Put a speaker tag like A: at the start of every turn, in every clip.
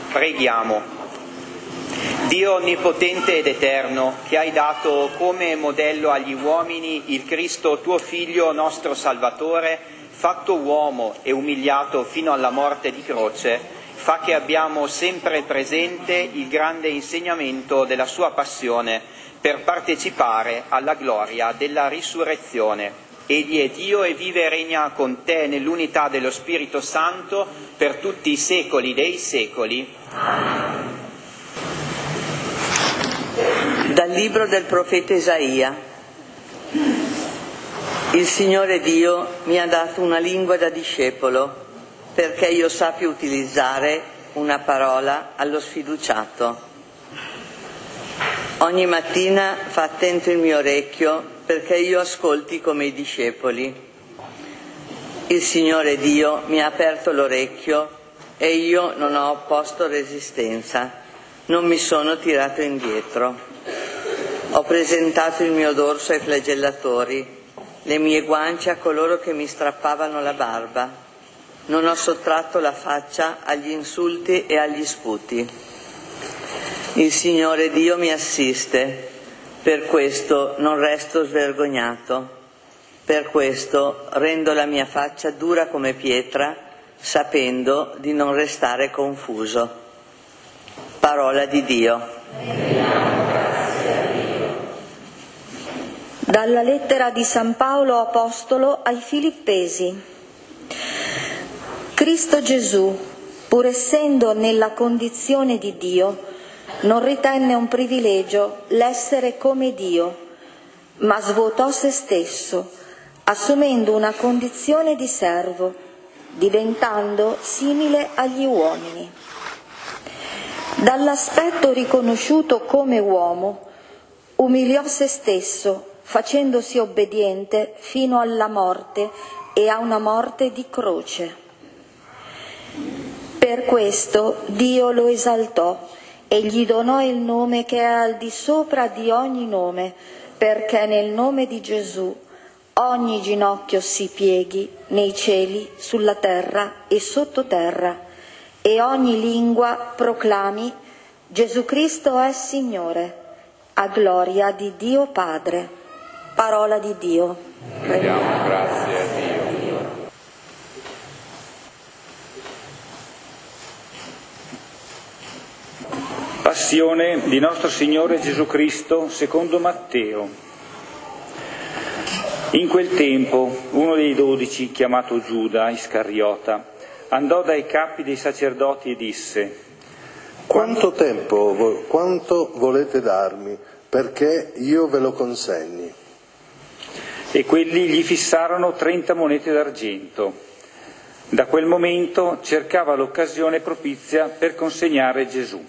A: Preghiamo. Dio onnipotente ed eterno, che hai dato come modello agli uomini il Cristo tuo Figlio, nostro Salvatore, fatto uomo e umiliato fino alla morte di croce, fa che abbiamo sempre presente il grande insegnamento della sua passione per partecipare alla gloria della risurrezione. Egli è Dio e vive e regna con te nell'unità dello Spirito Santo per tutti i secoli dei secoli.
B: Dal libro del profeta Isaia. Il Signore Dio mi ha dato una lingua da discepolo, perché io sappia utilizzare una parola allo sfiduciato. Ogni mattina fa attento il mio orecchio, perché io ascolti come i discepoli. Il Signore Dio mi ha aperto l'orecchio e io non ho opposto resistenza, non mi sono tirato indietro. Ho presentato il mio dorso ai flagellatori, le mie guance a coloro che mi strappavano la barba. Non ho sottratto la faccia agli insulti e agli sputi. Il Signore Dio mi assiste. Per questo non resto svergognato, per questo rendo la mia faccia dura come pietra, sapendo di non restare confuso. Parola di Dio.
C: Dalla lettera di San Paolo Apostolo ai Filippesi. Cristo Gesù, pur essendo nella condizione di Dio, non ritenne un privilegio l'essere come Dio, ma svuotò se stesso, assumendo una condizione di servo, diventando simile agli uomini. Dall'aspetto riconosciuto come uomo, umiliò se stesso, facendosi obbediente fino alla morte e a una morte di croce. Per questo Dio lo esaltò e gli donò il nome che è al di sopra di ogni nome, perché nel nome di Gesù ogni ginocchio si pieghi nei cieli, sulla terra e sottoterra, e ogni lingua proclami: Gesù Cristo è Signore, a gloria di Dio Padre. Parola di Dio.
D: Rendiamo grazie a Dio. Passione di nostro Signore Gesù Cristo secondo Matteo. In quel tempo uno dei 12, chiamato Giuda Iscariota, andò dai capi dei sacerdoti e disse:
E: Quanto volete darmi perché io ve lo consegni?
D: E quelli gli fissarono 30 monete d'argento. Da quel momento cercava l'occasione propizia per consegnare Gesù.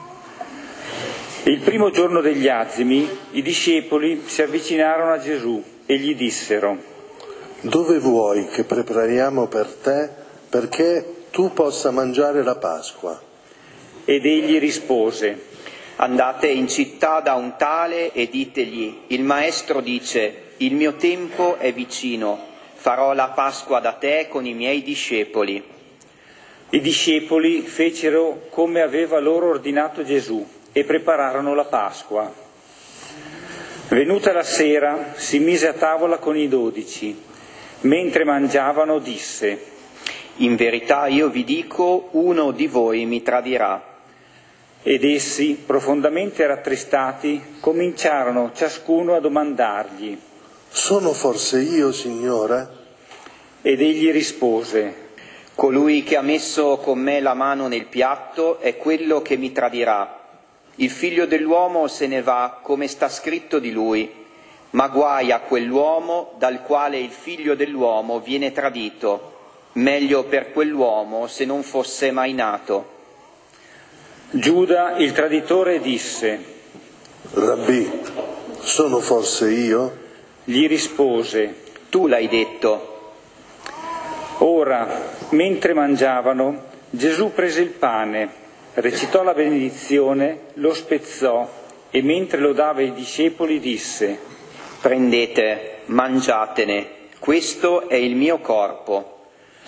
D: Il primo giorno degli azimi i discepoli si avvicinarono a Gesù e gli dissero:
E: Dove vuoi che prepariamo per te perché tu possa mangiare la Pasqua?
D: Ed egli rispose:
A: Andate in città da un tale e ditegli: il Maestro dice, il mio tempo è vicino, farò la Pasqua da te con i miei discepoli.
D: I discepoli fecero come aveva loro ordinato Gesù e prepararono la Pasqua. Venuta la sera, si mise a tavola con i 12. Mentre mangiavano disse:
A: In verità io vi dico, uno di voi mi tradirà.
D: Ed essi, profondamente rattristati, cominciarono ciascuno a domandargli:
E: Sono forse io, Signore?
D: Ed egli rispose:
A: Colui che ha messo con me la mano nel piatto è quello che mi tradirà. Il Figlio dell'uomo se ne va, come sta scritto di lui, ma guai a quell'uomo dal quale il Figlio dell'uomo viene tradito. Meglio per quell'uomo se non fosse mai nato.
D: Giuda, il traditore, disse:
E: Rabbì, sono forse io?
D: Gli rispose:
A: Tu l'hai detto.
D: Ora, mentre mangiavano, Gesù prese il pane, recitò la benedizione, lo spezzò e mentre lo dava ai discepoli disse:
A: Prendete, mangiatene, questo è il mio corpo.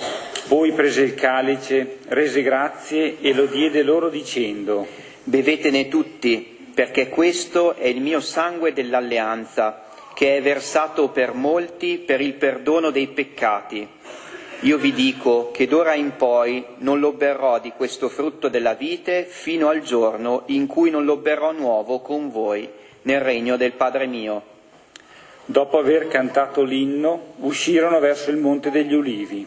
D: Poi prese il calice, rese grazie e lo diede loro dicendo:
A: bevetene tutti, perché questo è il mio sangue dell'alleanza, che è versato per molti per il perdono dei peccati. Io vi dico che d'ora in poi non lo berrò di questo frutto della vite fino al giorno in cui non lo berrò nuovo con voi nel regno del Padre mio.
D: Dopo aver cantato l'inno, uscirono verso il Monte degli Ulivi.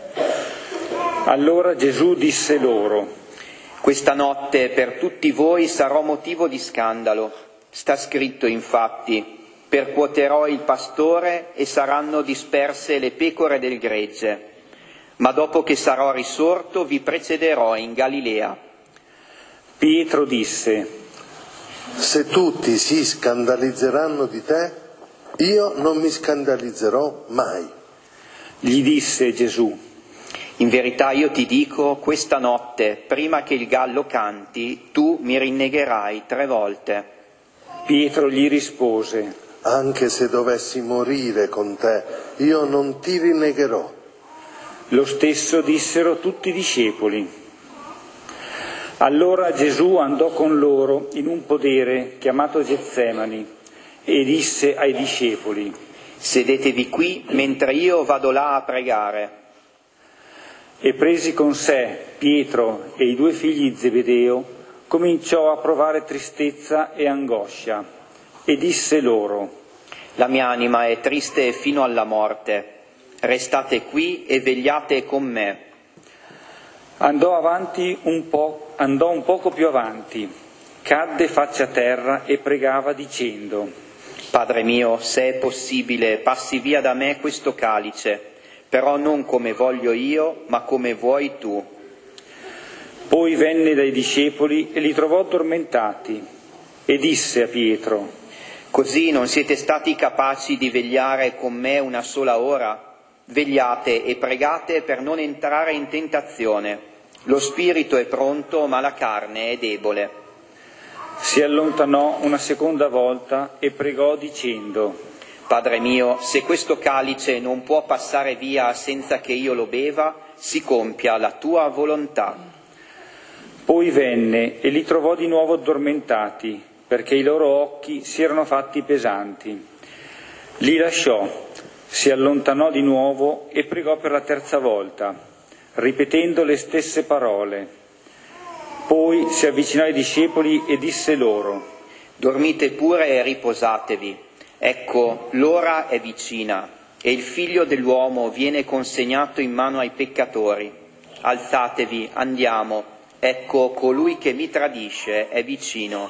D: Allora Gesù disse loro:
A: questa notte per tutti voi sarò motivo di scandalo. Sta scritto infatti: percuoterò il pastore e saranno disperse le pecore del gregge. Ma dopo che sarò risorto vi precederò in Galilea.
D: Pietro disse:
E: se tutti si scandalizzeranno di te, io non mi scandalizzerò mai.
D: Gli disse Gesù:
A: in verità io ti dico, questa notte, prima che il gallo canti, tu mi rinnegherai 3 volte.
D: Pietro gli rispose:
E: anche se dovessi morire con te, io non ti rinnegherò.
D: Lo stesso dissero tutti i discepoli. Allora Gesù andò con loro in un podere chiamato Getsemani e disse ai discepoli:
A: sedetevi qui mentre io vado là a pregare.
D: E presi con sé Pietro e i 2 figli di Zebedeo, cominciò a provare tristezza e angoscia e disse loro:
A: la mia anima è triste fino alla morte. Restate qui e vegliate con me.
D: Andò un poco più avanti, cadde faccia a terra e pregava dicendo:
A: Padre mio, se è possibile, passi via da me questo calice, però non come voglio io, ma come vuoi tu.
D: Poi venne dai discepoli e li trovò addormentati e disse a Pietro:
A: così non siete stati capaci di vegliare con me una sola ora? Vegliate e pregate per non entrare in tentazione. Lo spirito è pronto, ma la carne è debole.
D: Si allontanò una seconda volta e pregò dicendo:
A: Padre mio, se questo calice non può passare via senza che io lo beva, si compia la tua volontà.
D: Poi venne e li trovò di nuovo addormentati, perché i loro occhi si erano fatti pesanti. Li lasciò, si allontanò di nuovo e pregò per la 3ª volta, ripetendo le stesse parole. Poi si avvicinò ai discepoli e disse loro:
A: dormite pure e riposatevi. Ecco, l'ora è vicina e il Figlio dell'uomo viene consegnato in mano ai peccatori. Alzatevi, andiamo. Ecco, colui che mi tradisce è vicino.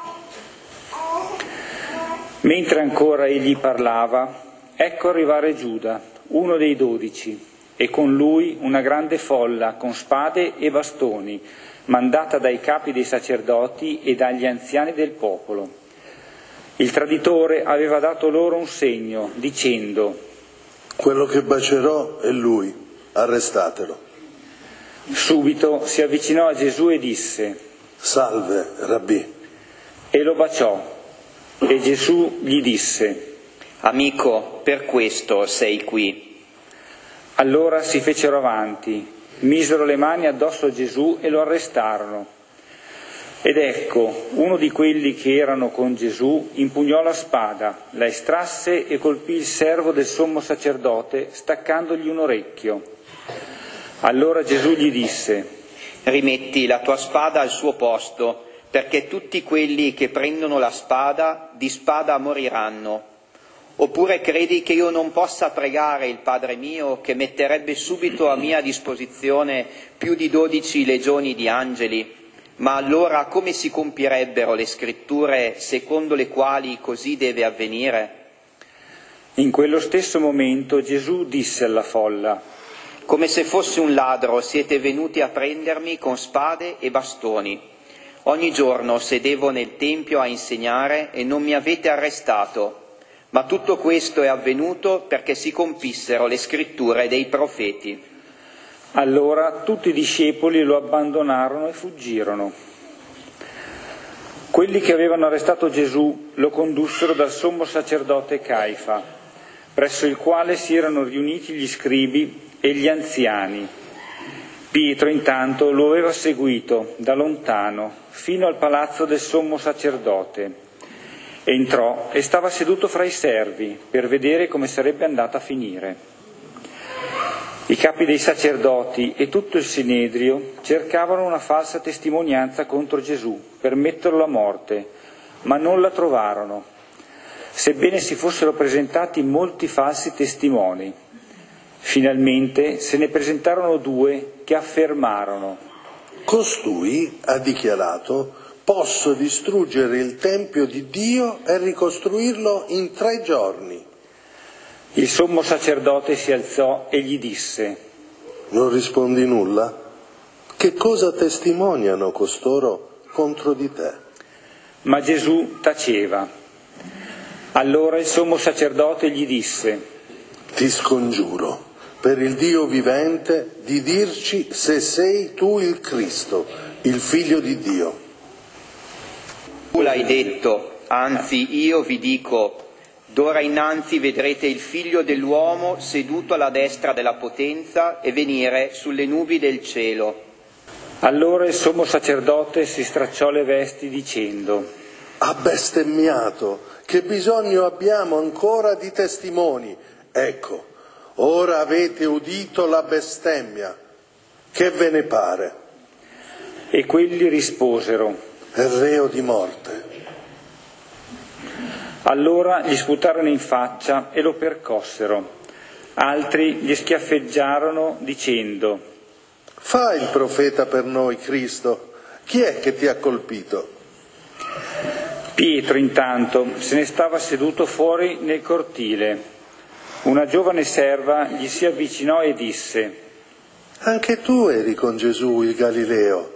D: Mentre ancora egli parlava, ecco arrivare Giuda, uno dei 12, e con lui una grande folla con spade e bastoni, mandata dai capi dei sacerdoti e dagli anziani del popolo. Il traditore aveva dato loro un segno, dicendo:
E: quello che bacerò è lui, arrestatelo.
D: Subito si avvicinò a Gesù e disse:
E: salve, Rabbì.
D: E lo baciò. E Gesù gli disse:
A: amico, per questo sei qui.
D: Allora si fecero avanti, misero le mani addosso a Gesù e lo arrestarono. Ed ecco, uno di quelli che erano con Gesù impugnò la spada, la estrasse e colpì il servo del sommo sacerdote, staccandogli un orecchio. Allora Gesù gli disse:
A: rimetti la tua spada al suo posto, perché tutti quelli che prendono la spada di spada moriranno. Oppure credi che io non possa pregare il Padre mio, che metterebbe subito a mia disposizione più di 12 legioni di angeli? Ma allora come si compirebbero le scritture secondo le quali così deve avvenire?
D: In quello stesso momento Gesù disse alla folla:
A: come se fossi un ladro siete venuti a prendermi con spade e bastoni. Ogni giorno sedevo nel Tempio a insegnare e non mi avete arrestato. Ma tutto questo è avvenuto perché si compissero le scritture dei profeti.
D: Allora tutti i discepoli lo abbandonarono e fuggirono. Quelli che avevano arrestato Gesù lo condussero dal sommo sacerdote Caifa, presso il quale si erano riuniti gli scribi e gli anziani, Pietro intanto lo aveva seguito da lontano fino al palazzo del sommo sacerdote. Entrò e stava seduto fra i servi per vedere come sarebbe andata a finire. I capi dei sacerdoti e tutto il Sinedrio cercavano una falsa testimonianza contro Gesù per metterlo a morte, ma non la trovarono, sebbene si fossero presentati molti falsi testimoni. Finalmente se ne presentarono 2 che affermarono:
E: Costui ha dichiarato: posso distruggere il Tempio di Dio e ricostruirlo in 3 giorni.
D: Il sommo sacerdote si alzò e gli disse:
E: Non rispondi nulla? Che cosa testimoniano costoro contro di te?
D: Ma Gesù taceva. Allora il sommo sacerdote gli disse:
E: Ti scongiuro, per il Dio vivente, di dirci se sei tu il Cristo, il Figlio di Dio.
A: Tu l'hai detto, anzi io vi dico: d'ora innanzi vedrete il Figlio dell'uomo seduto alla destra della potenza e venire sulle nubi del cielo.
D: Allora il sommo sacerdote si stracciò le vesti dicendo:
E: Ha bestemmiato, che bisogno abbiamo ancora di testimoni? Ecco, ora avete udito la bestemmia. Che ve ne pare?
D: E quelli risposero:
E: È reo di morte.
D: Allora gli sputarono in faccia e lo percossero. Altri gli schiaffeggiarono dicendo:
E: Fai il profeta per noi, Cristo. Chi è che ti ha colpito?
D: Pietro intanto se ne stava seduto fuori nel cortile. Una giovane serva gli si avvicinò e disse:
E: Anche tu eri con Gesù il Galileo.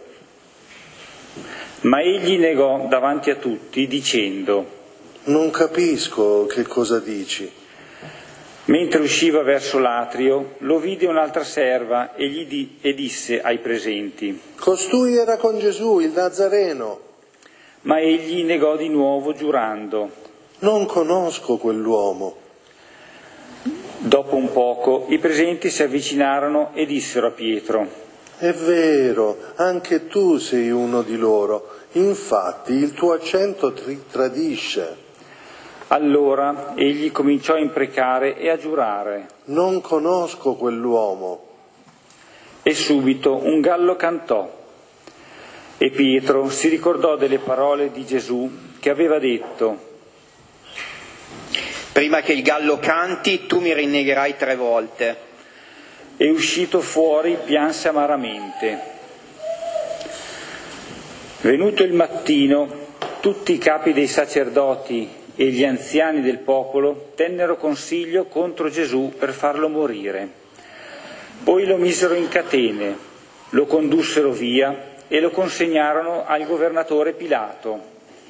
D: Ma egli negò davanti a tutti dicendo:
E: Non capisco che cosa dici.
D: Mentre usciva verso l'atrio, lo vide un'altra serva e disse ai presenti:
E: Costui era con Gesù, il Nazareno.
D: Ma egli negò di nuovo giurando:
E: Non conosco quell'uomo.
D: Dopo un poco i presenti si avvicinarono e dissero a Pietro:
E: È vero, anche tu sei uno di loro. Infatti il tuo accento ti tradisce.
D: Allora egli cominciò a imprecare e a giurare.
E: Non conosco quell'uomo.
D: E subito un gallo cantò. E Pietro si ricordò delle parole di Gesù che aveva detto:
A: Prima che il gallo canti, tu mi rinnegherai 3 volte.
D: E uscito fuori pianse amaramente. Venuto il mattino, tutti i capi dei sacerdoti e gli anziani del popolo tennero consiglio contro Gesù per farlo morire. Poi lo misero in catene, lo condussero via e lo consegnarono al governatore Pilato.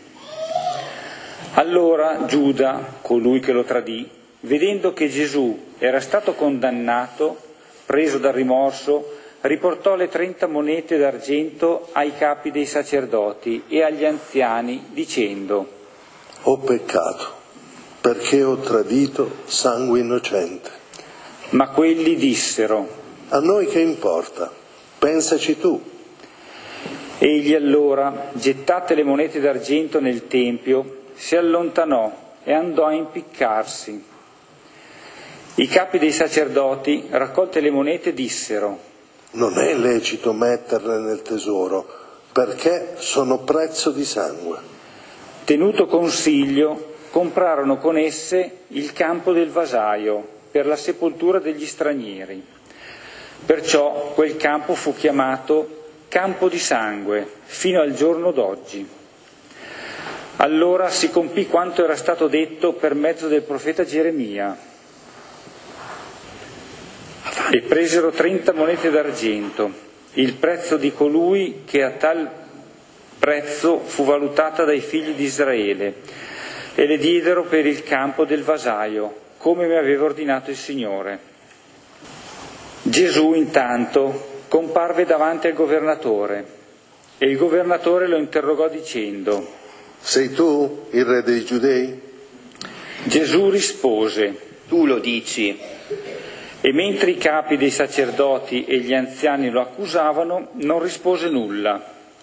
D: Allora Giuda, colui che lo tradì, vedendo che Gesù era stato condannato, preso dal rimorso, riportò le 30 monete d'argento ai capi dei sacerdoti e agli anziani, dicendo:
E: Ho peccato, perché ho tradito sangue innocente.
D: Ma quelli dissero:
E: A noi che importa? Pensaci tu.
D: Egli allora, gettate le monete d'argento nel tempio, si allontanò e andò a impiccarsi. I capi dei sacerdoti, raccolte le monete, dissero:
E: Non è lecito metterle nel tesoro, perché sono prezzo di sangue.
D: Tenuto consiglio, comprarono con esse il campo del vasaio per la sepoltura degli stranieri. Perciò quel campo fu chiamato Campo di Sangue fino al giorno d'oggi. Allora si compì quanto era stato detto per mezzo del profeta Geremia. E presero 30 monete d'argento, il prezzo di colui che a tal prezzo fu valutata dai figli di Israele, e le diedero per il campo del vasaio, come mi aveva ordinato il Signore. Gesù intanto comparve davanti al governatore, e il governatore lo interrogò dicendo:
E: Sei tu il re dei Giudei?
D: Gesù rispose:
A: Tu lo dici.
D: E mentre i capi dei sacerdoti e gli anziani lo accusavano, non rispose nulla.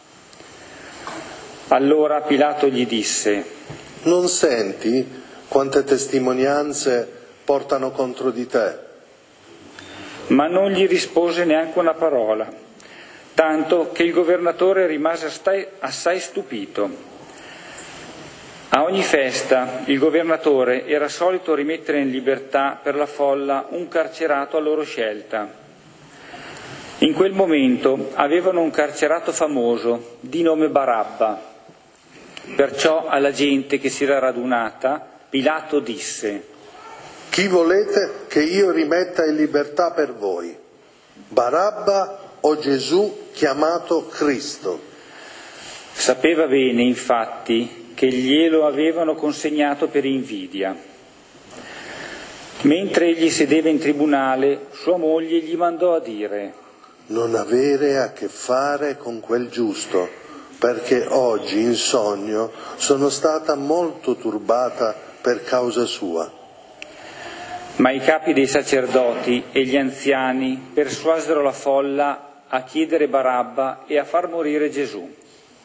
D: Allora Pilato gli disse:
E: non senti quante testimonianze portano contro di te?
D: Ma non gli rispose neanche una parola, tanto che il governatore rimase assai stupito. A ogni festa il governatore era solito rimettere in libertà per la folla un carcerato a loro scelta. In quel momento avevano un carcerato famoso di nome Barabba. Perciò alla gente che si era radunata Pilato disse:
E: chi volete che io rimetta in libertà per voi? Barabba o Gesù chiamato Cristo?
D: Sapeva bene, infatti, che glielo avevano consegnato per invidia. Mentre egli sedeva in tribunale, sua moglie gli mandò a dire:
E: non avere a che fare con quel giusto, perché oggi in sogno sono stata molto turbata per causa sua.
D: Ma i capi dei sacerdoti e gli anziani persuasero la folla a chiedere Barabba e a far morire Gesù.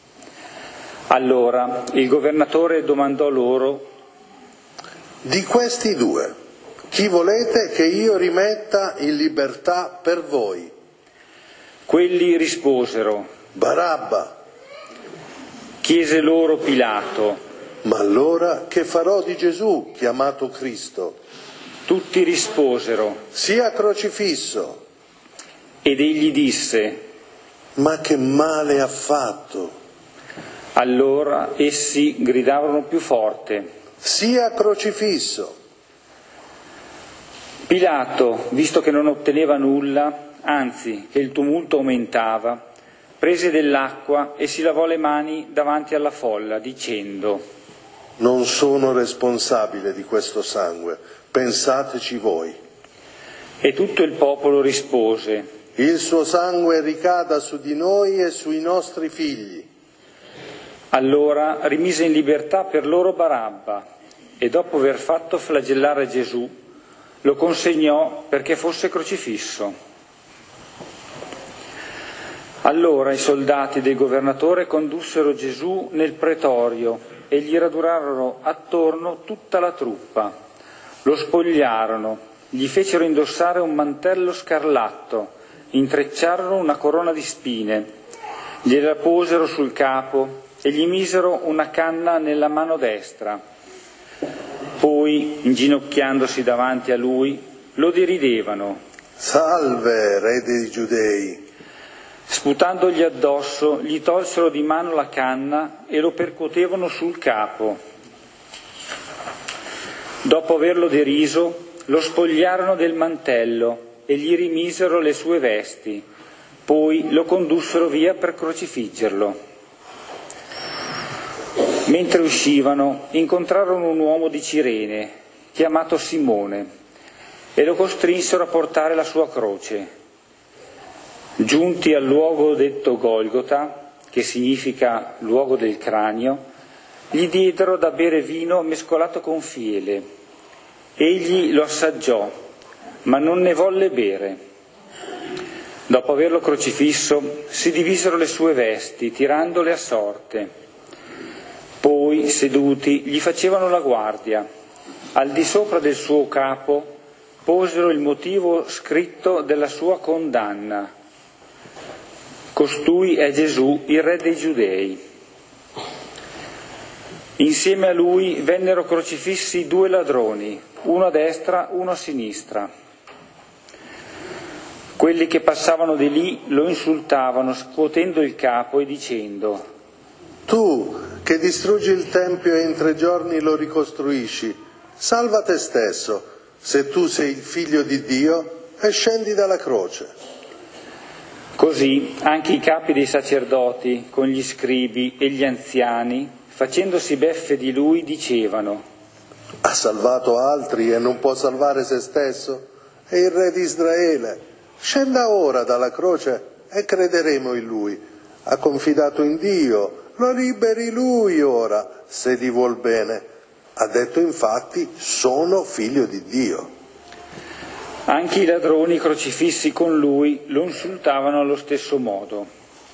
D: Allora il governatore domandò loro:
E: di questi due, chi volete che io rimetta in libertà per voi?
D: Quelli risposero:
E: Barabba.
D: Chiese loro Pilato:
E: ma allora che farò di Gesù chiamato Cristo?
D: Tutti risposero:
E: sia crocifisso.
D: Ed egli disse:
E: ma che male ha fatto?
D: Allora essi gridavano più forte:
E: sia crocifisso.
D: Pilato, visto che non otteneva nulla, anzi che il tumulto aumentava, prese dell'acqua e si lavò le mani davanti alla folla, dicendo:
E: non sono responsabile di questo sangue, pensateci voi.
D: E tutto il popolo rispose:
E: il suo sangue ricada su di noi e sui nostri figli.
D: Allora rimise in libertà per loro Barabba e dopo aver fatto flagellare Gesù lo consegnò perché fosse crocifisso. Allora i soldati del governatore condussero Gesù nel pretorio e gli radurarono attorno tutta la truppa, lo spogliarono, gli fecero indossare un mantello scarlatto, intrecciarono una corona di spine, gliela posero sul capo e gli misero una canna nella mano destra. Poi, inginocchiandosi davanti a lui, lo deridevano:
E: salve, re dei Giudei!
D: Sputandogli addosso, gli tolsero di mano la canna e lo percuotevano sul capo. Dopo averlo deriso, lo spogliarono del mantello e gli rimisero le sue vesti. Poi lo condussero via per crocifiggerlo. Mentre uscivano, incontrarono un uomo di Cirene, chiamato Simone, e lo costrinsero a portare la sua croce. Giunti al luogo detto Golgota, che significa luogo del cranio, gli diedero da bere vino mescolato con fiele. Egli lo assaggiò, ma non ne volle bere. Dopo averlo crocifisso, si divisero le sue vesti, tirandole a sorte. Poi, seduti, gli facevano la guardia. Al di sopra del suo capo posero il motivo scritto della sua condanna: costui è Gesù, il re dei Giudei. Insieme a lui vennero crocifissi 2 ladroni, uno a destra, uno a sinistra. Quelli che passavano di lì lo insultavano, scuotendo il capo e dicendo:
E: tu che distruggi il Tempio e in 3 giorni lo ricostruisci, salva te stesso, se tu sei il figlio di Dio, e scendi dalla croce.
D: Così anche i capi dei sacerdoti, con gli scribi e gli anziani, facendosi beffe di lui, dicevano:
E: ha salvato altri e non può salvare se stesso? È il re di Israele. Scenda ora dalla croce e crederemo in lui. Ha confidato in Dio, lo liberi lui ora, se gli vuol bene. Ha detto infatti: sono figlio di Dio.
D: Anche i ladroni crocifissi con lui lo insultavano allo stesso modo.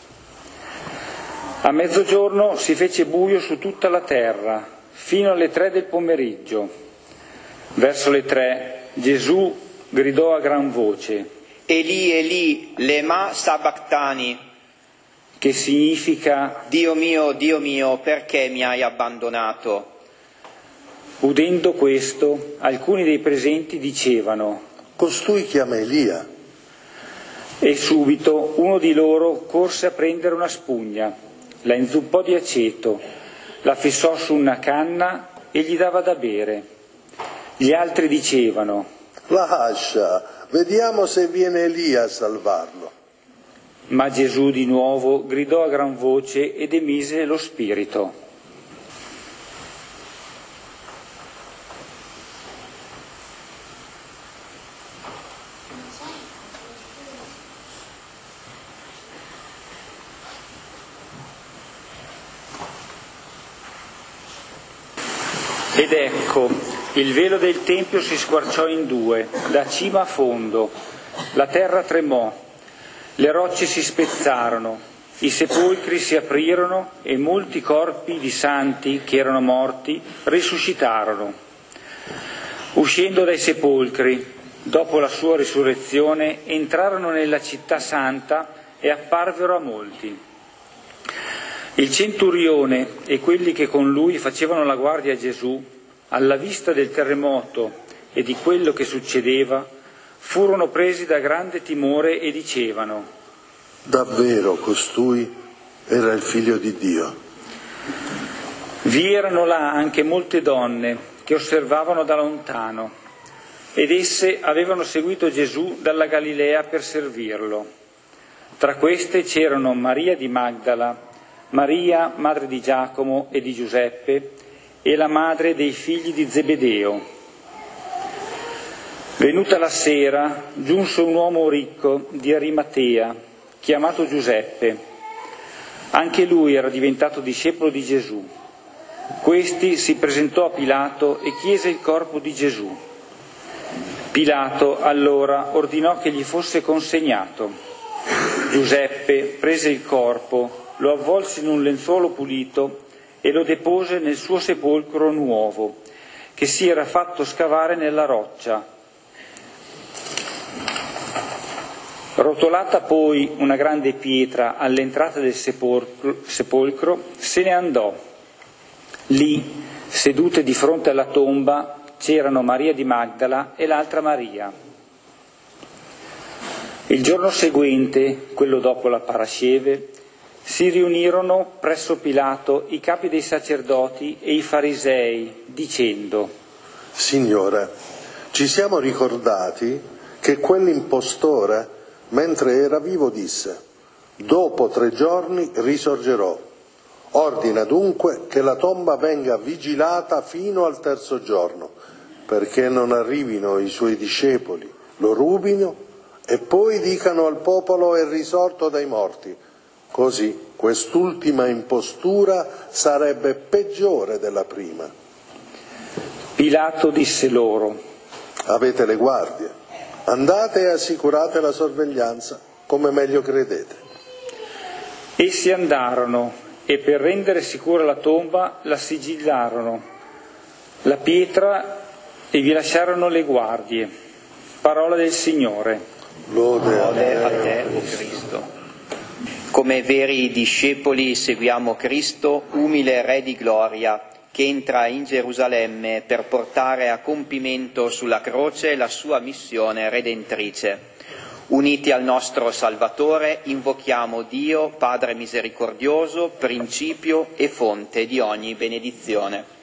D: A mezzogiorno si fece buio su tutta la terra, fino alle 3 del pomeriggio. Verso le 3 Gesù gridò a gran voce:
A: Eli, Eli, lema sabachthani,
D: che significa:
A: Dio mio, perché mi hai abbandonato?
D: Udendo questo, alcuni dei presenti dicevano:
E: Costui chiama Elia.
D: E subito uno di loro corse a prendere una spugna, la inzuppò di aceto, la fissò su una canna e gli dava da bere. Gli altri dicevano:
E: Lascia, vediamo se viene Elia a salvarlo.
D: Ma Gesù di nuovo gridò a gran voce ed emise lo spirito. Ed ecco, il velo del Tempio si squarciò in due, da cima a fondo, la terra tremò, le rocce si spezzarono, i sepolcri si aprirono e molti corpi di santi che erano morti risuscitarono. Uscendo dai sepolcri, dopo la sua risurrezione, entrarono nella città santa e apparvero a molti. Il centurione e quelli che con lui facevano la guardia a Gesù, alla vista del terremoto e di quello che succedeva, furono presi da grande timore e dicevano:
E: Davvero costui era il Figlio di Dio.
D: Vi erano là anche molte donne che osservavano da lontano, ed esse avevano seguito Gesù dalla Galilea per servirlo. Tra queste c'erano Maria di Magdala, Maria, madre di Giacomo e di Giuseppe, e la madre dei figli di Zebedeo. Venuta la sera, giunse un uomo ricco di Arimatea, chiamato Giuseppe. Anche lui era diventato discepolo di Gesù. Questi si presentò a Pilato e chiese il corpo di Gesù. Pilato allora ordinò che gli fosse consegnato. Giuseppe prese il corpo, lo avvolse in un lenzuolo pulito e lo depose nel suo sepolcro nuovo, che si era fatto scavare nella roccia. Rotolata poi una grande pietra all'entrata del sepolcro, se ne andò. Lì, sedute di fronte alla tomba, c'erano Maria di Magdala e l'altra Maria. Il giorno seguente, quello dopo la Parasceve, si riunirono presso Pilato i capi dei sacerdoti e i farisei, dicendo:
E: Signore, ci siamo ricordati che quell'impostore, mentre era vivo, disse: dopo 3 giorni risorgerò. Ordina dunque che la tomba venga vigilata fino al 3° giorno, perché non arrivino i suoi discepoli, lo rubino e poi dicano al popolo: è risorto dai morti. Così quest'ultima impostura sarebbe peggiore della prima.
D: Pilato disse loro:
E: Avete le guardie, andate e assicurate la sorveglianza come meglio credete.
D: Essi andarono e per rendere sicura la tomba la sigillarono, la pietra, e vi lasciarono le guardie. Parola del Signore.
E: Lode
A: a te, o Cristo. Come veri discepoli seguiamo Cristo, umile Re di gloria, che entra in Gerusalemme per portare a compimento sulla croce la sua missione redentrice. Uniti al nostro Salvatore, invochiamo Dio, Padre misericordioso, principio e fonte di ogni benedizione.